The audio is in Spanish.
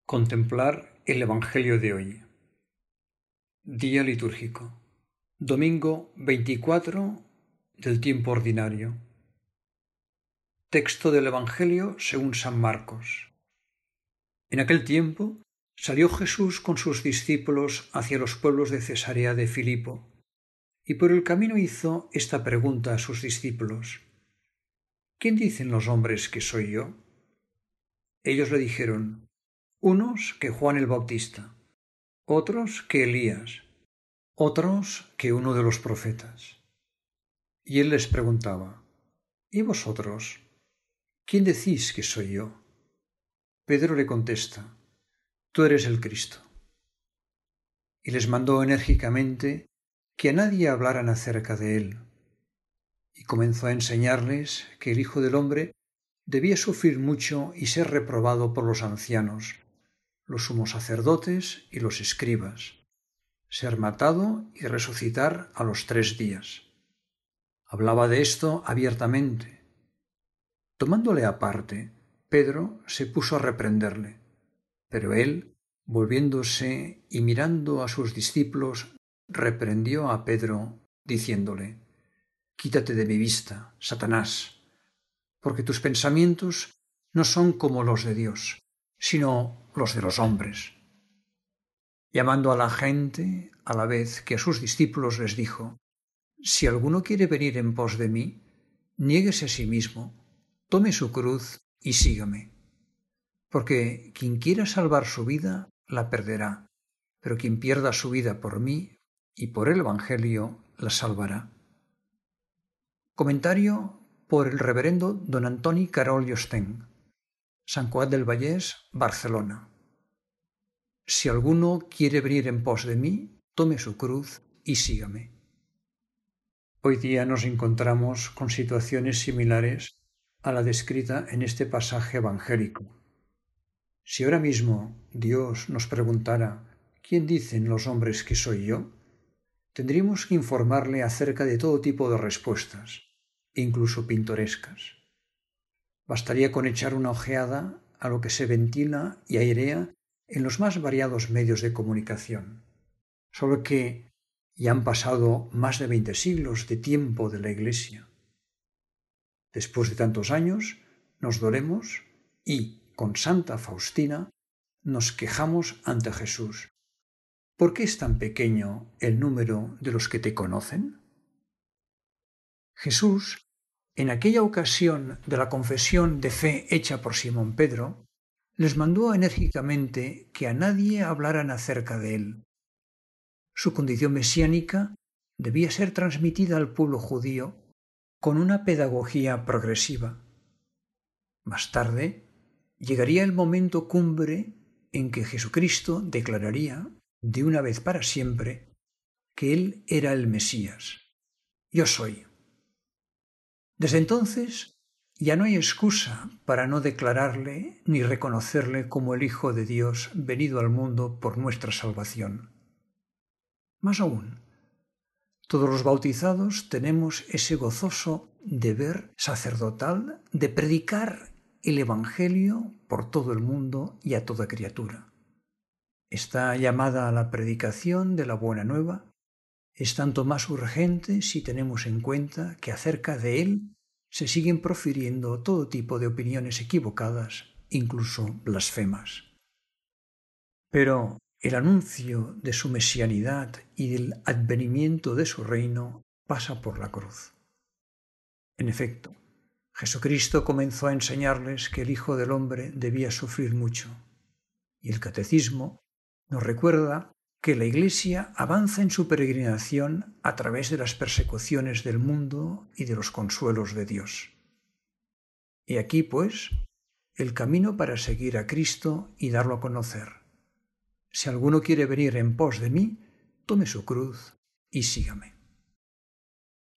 Contemplar el Evangelio de hoy. Día litúrgico. Domingo 24 del tiempo ordinario. Texto del Evangelio según San Marcos. En aquel tiempo salió Jesús con sus discípulos hacia los pueblos de Cesarea de Filipo, y por el camino hizo esta pregunta a sus discípulos: ¿Quién dicen los hombres que soy yo? Ellos le dijeron: unos que Juan el Bautista, otros que Elías, otros que uno de los profetas. Y él les preguntaba: ¿Y vosotros? ¿Quién decís que soy yo? Pedro le contesta: Tú eres el Cristo. Y les mandó enérgicamente que a nadie hablaran acerca de él. Y comenzó a enseñarles que el Hijo del Hombre debía sufrir mucho y ser reprobado por los ancianos, los sumos sacerdotes y los escribas, ser matado y resucitar a los 3 días. Hablaba de esto abiertamente. Tomándole aparte, Pedro se puso a reprenderle, pero él, volviéndose y mirando a sus discípulos, reprendió a Pedro, diciéndole: Quítate de mi vista, Satanás, porque tus pensamientos no son como los de Dios, sino los de los hombres. Llamando a la gente, a la vez que a sus discípulos les dijo: Si alguno quiere venir en pos de mí, niéguese a sí mismo, tome su cruz y sígame. Porque quien quiera salvar su vida, la perderá, pero quien pierda su vida por mí y por el Evangelio, la salvará. Comentario por el reverendo don Antoni Carol i Osteng, Sant Cugat del Vallès, Barcelona. Si alguno quiere venir en pos de mí, tome su cruz y sígame. Hoy día nos encontramos con situaciones similares a la descrita en este pasaje evangélico. Si ahora mismo Dios nos preguntara: ¿Quién dicen los hombres que soy yo?, tendríamos que informarle acerca de todo tipo de respuestas, incluso pintorescas. Bastaría con echar una ojeada a lo que se ventila y airea en los más variados medios de comunicación. Solo que ya han pasado más de 20 siglos de tiempo de la Iglesia. Después de tantos años, nos dolemos y, con Santa Faustina, nos quejamos ante Jesús. ¿Por qué es tan pequeño el número de los que te conocen? Jesús, en aquella ocasión de la confesión de fe hecha por Simón Pedro, les mandó enérgicamente que a nadie hablaran acerca de él. Su condición mesiánica debía ser transmitida al pueblo judío con una pedagogía progresiva. Más tarde, llegaría el momento cumbre en que Jesucristo declararía, de una vez para siempre, que Él era el Mesías. Yo soy. Desde entonces, ya no hay excusa para no declararle ni reconocerle como el Hijo de Dios venido al mundo por nuestra salvación. Más aún, todos los bautizados tenemos ese gozoso deber sacerdotal de predicar el Evangelio por todo el mundo y a toda criatura. Esta llamada a la predicación de la Buena Nueva es tanto más urgente si tenemos en cuenta que acerca de él se siguen profiriendo todo tipo de opiniones equivocadas, incluso blasfemas. Pero el anuncio de su mesianidad y del advenimiento de su reino pasa por la cruz. En efecto, Jesucristo comenzó a enseñarles que el Hijo del Hombre debía sufrir mucho, y el Catecismo nos recuerda que la Iglesia avanza en su peregrinación a través de las persecuciones del mundo y de los consuelos de Dios. Y aquí, pues, el camino para seguir a Cristo y darlo a conocer. Si alguno quiere venir en pos de mí, tome su cruz y sígame.